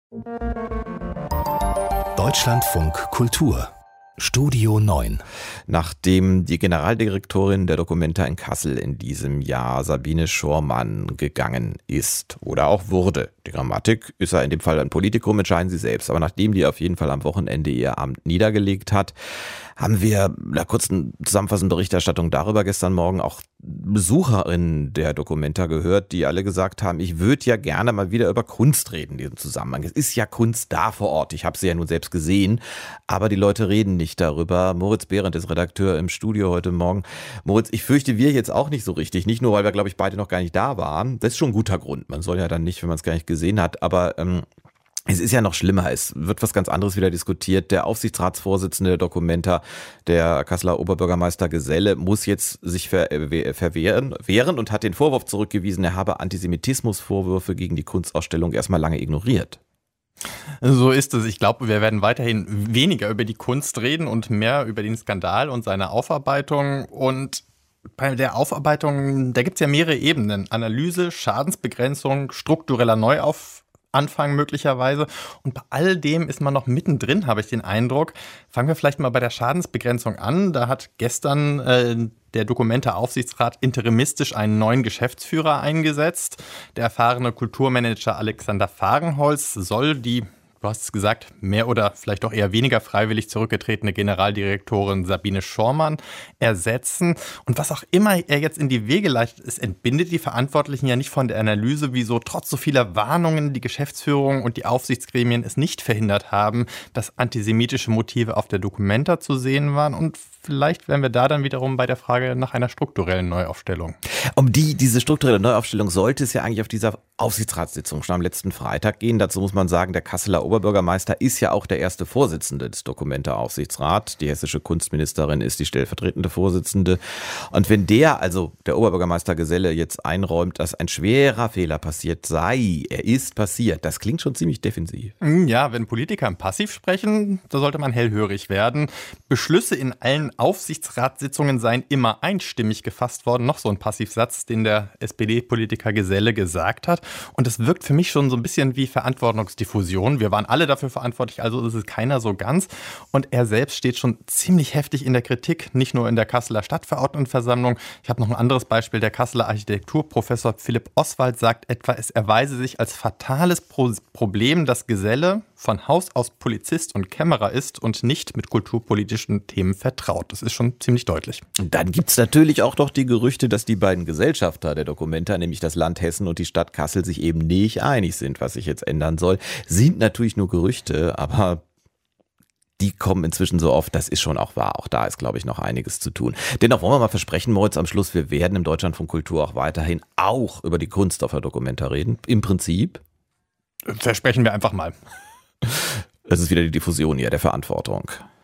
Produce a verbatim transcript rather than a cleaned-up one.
Deutschlandfunk Kultur Studio neun. Nachdem die Generaldirektorin der Documenta in Kassel in diesem Jahr Sabine Schormann gegangen ist oder auch wurde, die Grammatik ist ja in dem Fall ein Politikum, entscheiden Sie selbst, aber nachdem die auf jeden Fall am Wochenende ihr Amt niedergelegt hat, haben wir in einer kurzen zusammenfassenden Berichterstattung darüber gestern Morgen auch Besucherinnen der Documenta gehört, die alle gesagt haben, ich würde ja gerne mal wieder über Kunst reden in diesem Zusammenhang. Es ist ja Kunst da vor Ort, ich habe sie ja nun selbst gesehen, aber die Leute reden nicht darüber. Moritz Behrendt ist Redakteur im Studio heute Morgen. Moritz, ich fürchte, wir jetzt auch nicht so richtig, nicht nur, weil wir, glaube ich, beide noch gar nicht da waren. Das ist schon ein guter Grund, man soll ja dann nicht, wenn man es gar nicht gesehen hat, aber ähm, es ist ja noch schlimmer, es wird was ganz anderes wieder diskutiert. Der Aufsichtsratsvorsitzende der Documenta, der Kasseler Oberbürgermeister Geselle, muss jetzt sich ver- verwehren wehren und hat den Vorwurf zurückgewiesen, er habe Antisemitismusvorwürfe gegen die Kunstausstellung erstmal lange ignoriert. So ist es. Ich glaube, wir werden weiterhin weniger über die Kunst reden und mehr über den Skandal und seine Aufarbeitung. Und bei der Aufarbeitung, da gibt es ja mehrere Ebenen. Analyse, Schadensbegrenzung, struktureller Neuauf Anfang möglicherweise. Und bei all dem ist man noch mittendrin, habe ich den Eindruck. Fangen wir vielleicht mal bei der Schadensbegrenzung an. Da hat gestern äh, der Documenta-Aufsichtsrat interimistisch einen neuen Geschäftsführer eingesetzt. Der erfahrene Kulturmanager Alexander Fahrenholz soll die, du hast es gesagt, mehr oder vielleicht auch eher weniger freiwillig zurückgetretene Generaldirektorin Sabine Schormann ersetzen. Und was auch immer er jetzt in die Wege leitet, es entbindet die Verantwortlichen ja nicht von der Analyse, wieso trotz so vieler Warnungen die Geschäftsführung und die Aufsichtsgremien es nicht verhindert haben, dass antisemitische Motive auf der Documenta zu sehen waren. Und vielleicht wären wir da dann wiederum bei der Frage nach einer strukturellen Neuaufstellung. Um die, diese strukturelle Neuaufstellung sollte es ja eigentlich auf dieser Aufsichtsratssitzung schon am letzten Freitag gehen. Dazu muss man sagen, der Kasseler Oberbürgermeister ist ja auch der erste Vorsitzende des Documenta-Aufsichtsrats. Die hessische Kunstministerin ist die stellvertretende Vorsitzende. Und wenn der, also der Oberbürgermeister Geselle, jetzt einräumt, dass ein schwerer Fehler passiert sei, er ist passiert, das klingt schon ziemlich defensiv. Ja, wenn Politiker im Passiv sprechen, da sollte man hellhörig werden. Beschlüsse in allen Aufsichtsratssitzungen seien immer einstimmig gefasst worden. Noch so ein Passivsatz, den der S P D-Politiker Geselle gesagt hat. Und das wirkt für mich schon so ein bisschen wie Verantwortungsdiffusion. Wir waren alle dafür verantwortlich, also ist es keiner so ganz. Und er selbst steht schon ziemlich heftig in der Kritik, nicht nur in der Kasseler Stadtverordnetenversammlung. Ich habe noch ein anderes Beispiel. Der Kasseler Architekturprofessor Philipp Oswald sagt etwa, es erweise sich als fatales Pro- Problem, dass Geselle von Haus aus Polizist und Kämmerer ist und nicht mit kulturpolitischen Themen vertraut. Das ist schon ziemlich deutlich. Dann gibt es natürlich auch noch die Gerüchte, dass die beiden Gesellschafter der Documenta, nämlich das Land Hessen und die Stadt Kassel, sich eben nicht einig sind, was sich jetzt ändern soll. Sind natürlich nur Gerüchte, aber die kommen inzwischen so oft, das ist schon auch wahr. Auch da ist, glaube ich, noch einiges zu tun. Dennoch wollen wir mal versprechen, Moritz, am Schluss, wir werden im Deutschlandfunk Kultur auch weiterhin auch über die Kunst auf der Documenta reden. Im Prinzip. Versprechen wir einfach mal. Es ist wieder die Diffusion hier der Verantwortung.